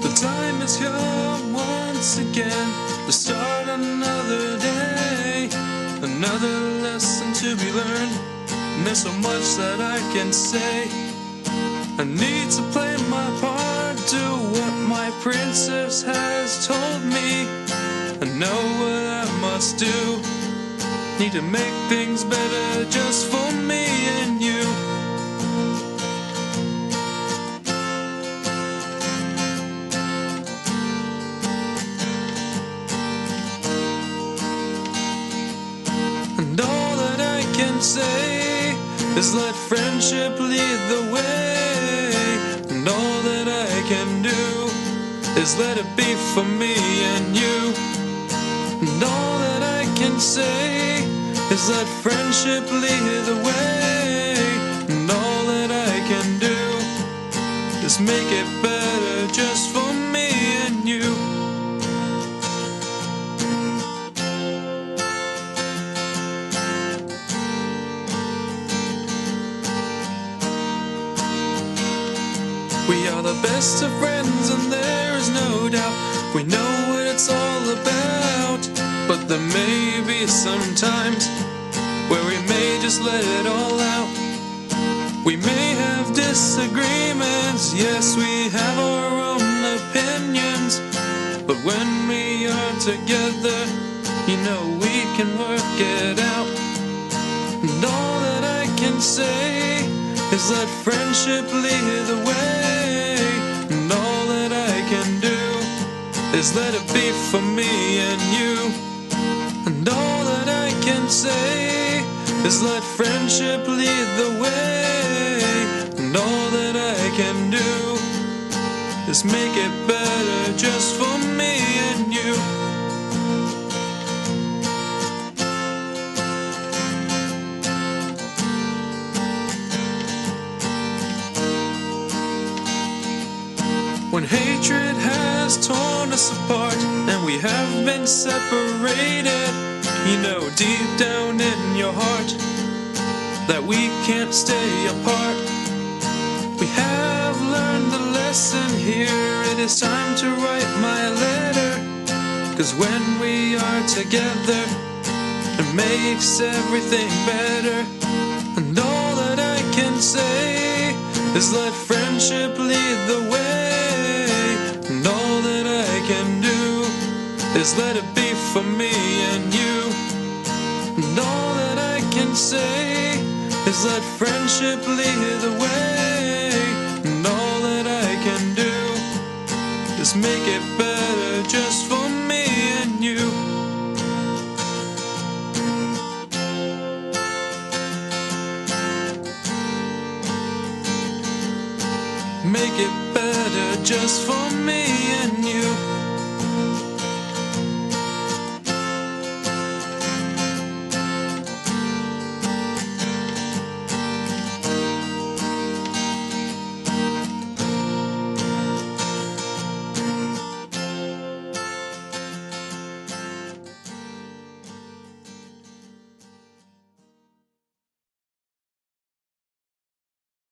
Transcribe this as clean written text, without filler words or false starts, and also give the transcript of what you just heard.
The time is here once again to start another day, another lesson to be learned, and there's so much that I can say. I need to play my part, do what my princess has told me. I know what I must do, need to make things better just for me and you. And all that I can say is let friendship lead the way. And all that I can do is let it be for me and you. And all that I can say is let friendship lead the way. And all that I can do is make it better just for me and you. We are the best of friends and there is no doubt we know what it's all about. But there may be some times where we may just let it all out. We may have disagreements, yes, we have our own opinions, but when we are together, you know we can work it out. And all that I can say is let friendship lead the way. And all that I can do is let it be for me and you. And all that I can say is let friendship lead the way. And all that I can do is make it better just for me and you. When hatred has torn us apart and we have been separated, you know deep down in your heart that we can't stay apart. We have learned the lesson here, it is time to write my letter. 'Cause when we are together, it makes everything better. And all that I can say is let friendship lead the way. And all that I can do is let it be for me and you. And all that I can say is let friendship lead the way. And all that I can do is make it better just for me and you. Make it better just for me and you.